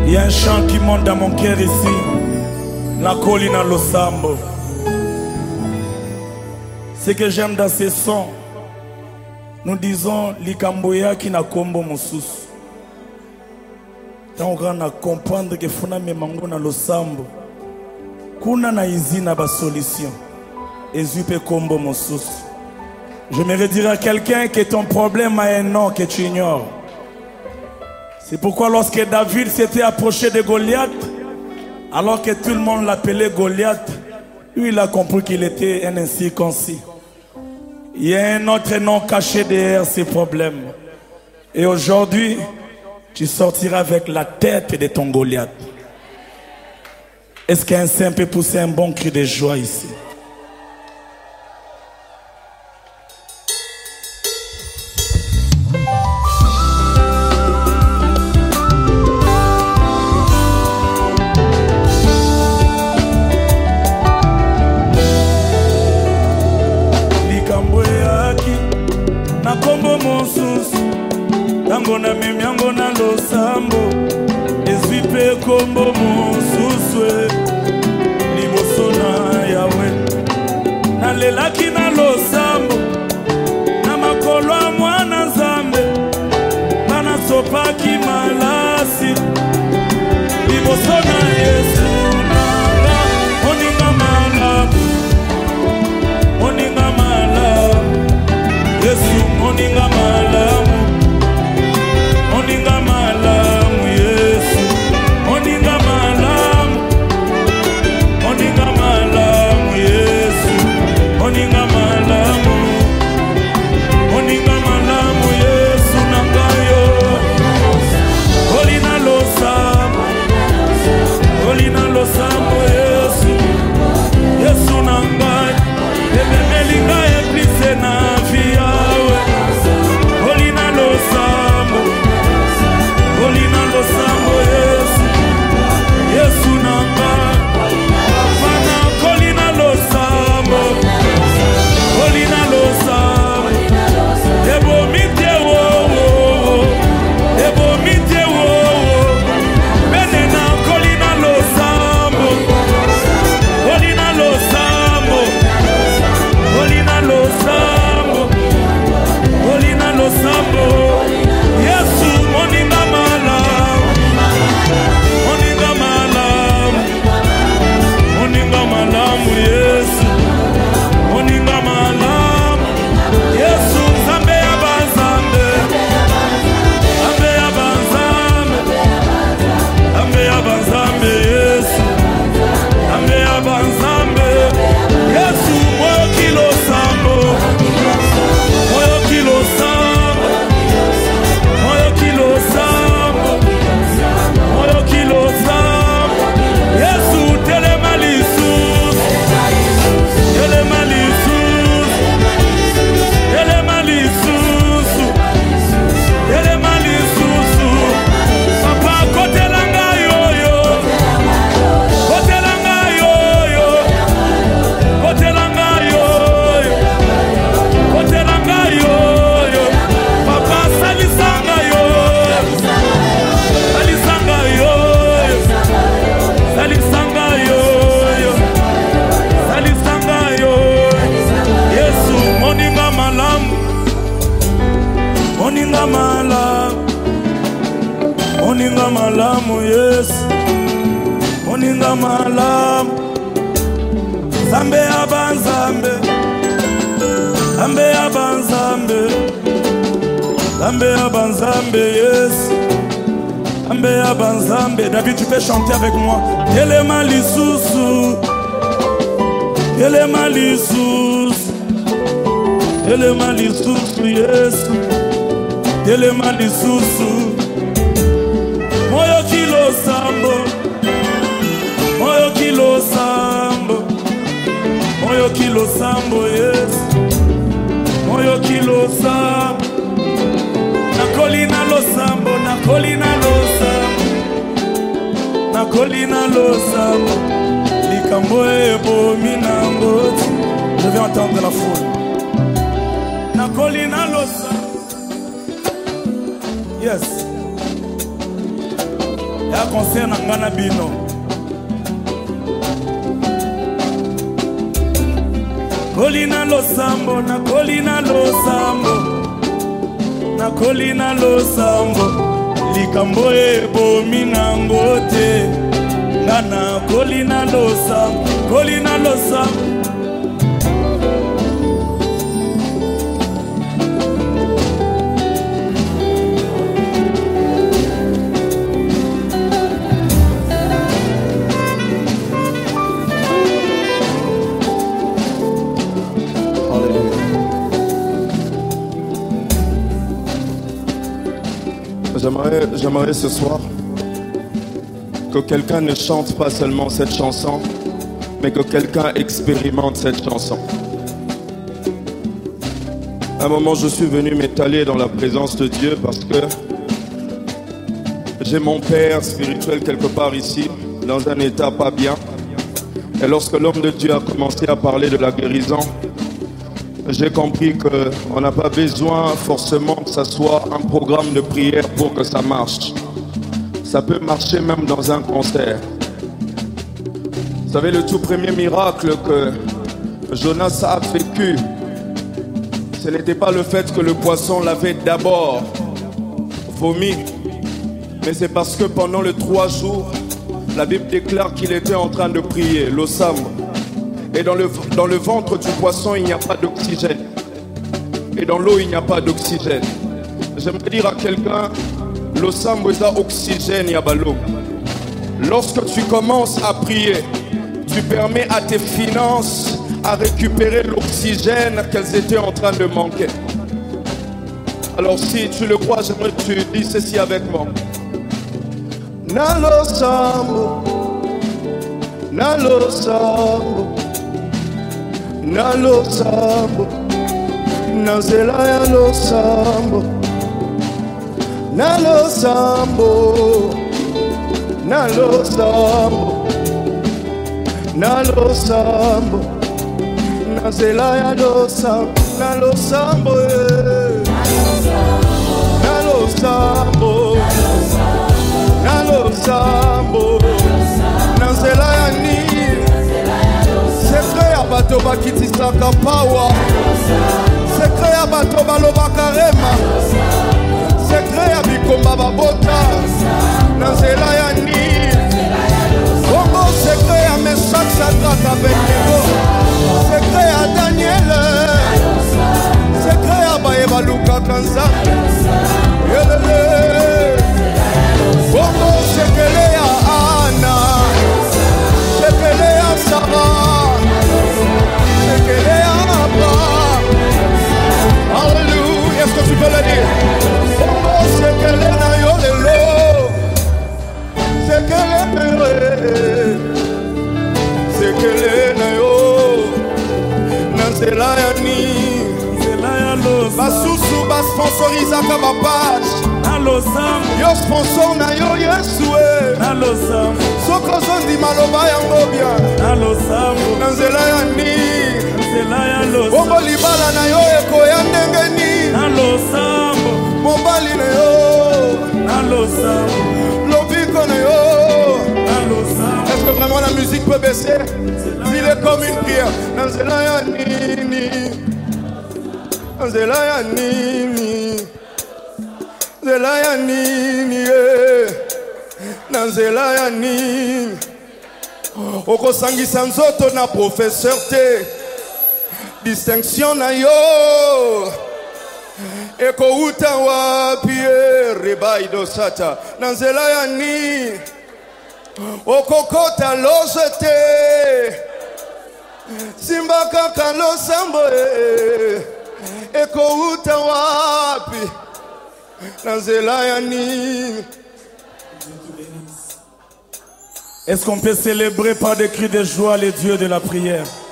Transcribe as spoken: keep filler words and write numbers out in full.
Il y a un chant qui monte dans mon cœur ici. La colline losambo. Ce que j'aime dans ces sons, nous disons likamboya qui na kombo mosusu. Tant on a comprendre que funa memango na losambo. Kuna na izina ba solution. Ezupe kombo mosusu. Je me dire à quelqu'un que ton problème a un nom que tu ignores. C'est pourquoi lorsque David s'était approché de Goliath, alors que tout le monde l'appelait Goliath, lui il a compris qu'il était un incirconcis. Il y a un autre nom caché derrière ces problèmes. Et aujourd'hui, tu sortiras avec la tête de ton Goliath. Est-ce qu'un saint peut pousser un bon cri de joie ici? Tango na mimiango na losambo Ezipe kombo mosuswe Liboso na yawe Na lelaki na losambo Na makolo a mwana nzambe Bana sopaki malasi Liboso na Yesu nanga Oninga malamu Oninga malamu Yesu oninga malamu Oninga malamu Yesu Oninga malamu Oninga malamu Yesu Oninga malamu Oninga malamu Yesu nangayo Olina losambo Olina losambo Yesu Yesu nangayo Ebemelinga eplise na viawe Olina losambo Olina losambo Yesu Yesu nanga Mana kolina losambo Olina losambo Ebo mite wo wo Ebo mite wo wo Benena kolina losambo Olina losambo Olina losambo Olina losambo Yesu moninga malamu Moninga malamu Moninga malamu Yesu Moninga malamu Yesu nzambe ya banzambe Ambe ya banzambe Ambe ya banzambe Yesu Ambe ya banzambe Yesu moyo kilo sambo Moyo kilo sambo Moyo kilo sambo Moyo kilo sambo Yesu telema lisusu Telema lisusu Telema lisusu Telema lisusu Papa kotelanga yoyo Kotelanga yoyo Kotelanga yoyo Kotelanga yoyo Papa salisanga yoyo Salisanga yoyo Salisanga yoyo Salisanga yoyo Yesu moninga malamu Moninga malamu Moninga malamu Yesu Moninga malamu Zambe abanzambe Zambe abanzambe Zambe abanzambe Yesu Zambe abanzambe. David, tu peux chanter avec moi. Telema lisusu Telema lisusu Telema lisusu Yesu Telema lisusu Moyo kilo sambo Moyo kilo sambo Moyo kilo sambo Yesu Moyo kilo sambo Nakolina lo sambo Nakolina lo sambo Nakolina lo sambo Likambo ebo minangoti. Je vais entendre la foule. Nakolina lo sambo. Yes. ya concert na ngana bino. Kolina losambo na kolina losambo na kolina losambo likambo ebomi nango te ngana kolina losambo kolina losambo. J'aimerais, j'aimerais ce soir que quelqu'un ne chante pas seulement cette chanson, mais que quelqu'un expérimente cette chanson. À un moment, je suis venu m'étaler dans la présence de Dieu parce que j'ai mon père spirituel quelque part ici, dans un état pas bien. Et lorsque l'homme de Dieu a commencé à parler de la guérison, j'ai compris qu'on n'a pas besoin forcément que ça soit un programme de prière pour que ça marche. Ça peut marcher même dans un concert. Vous savez, le tout premier miracle que Jonas a vécu, ce n'était pas le fait que le poisson l'avait d'abord vomi, mais c'est parce que pendant les trois jours, la Bible déclare qu'il était en train de prier, l'osambo. Et dans le, dans le ventre du poisson, il n'y a pas d'oxygène. Et dans l'eau, il n'y a pas d'oxygène. J'aimerais dire à quelqu'un, l'osambo est oxygène, il y a pas l'eau. Lorsque tu commences à prier, tu permets à tes finances à récupérer l'oxygène qu'elles étaient en train de manquer. Alors si tu le crois, j'aimerais que tu dises ceci avec moi. Na l'osambo, na l'osambo, na losambo, na zela ya losambo, na losambo, na losambo, na losambo, na zela ya losambo, na losambo, na losambo, na losambo, na zela ya ni. Secret ya bato bakitisaka pawa, secret ya bato balobaka rema, secret ya bikomba babota na nzela ya ni. Bongo secret ya Meshak Shadrach Abednego, secret ya Daniel, secret ya baye balukaka nzambe yelele. Bongo sekele ya Ana, sekele ya Sarah, alléluia, est-ce que tu peux le dire? Oh, c'est qu'elle est na yo lelo, c'est qu'elle est, c'est qu'elle est na yo, na zela ya ni, zela ya losa. Basusu bas sponsorisaka ba page, na losambo. Yo sponsor na yo Yesue, na losambo. Soko zondi maloba yango bien, na losambo, na zela ya ni. Bongo libala na yo ekoya ndenge ni na losambo, mobali na yo na losambo, lobiko na yo na losambo. Est-ce que vraiment la musique peut baisser? Il est comme une prière. Na nzela ya nini, na nzela ya nini, nzela ya nini, na nzela ya nini. Okosangisa nzoto na professeur te. Distinction na yo eko uta wapi rebaido sata na nzela ya ni okokota lojete simba kaka losambo eko uta wapi na nzela ya ni. Est-ce qu'on peut célébrer par des cris de joie les dieux de la prière?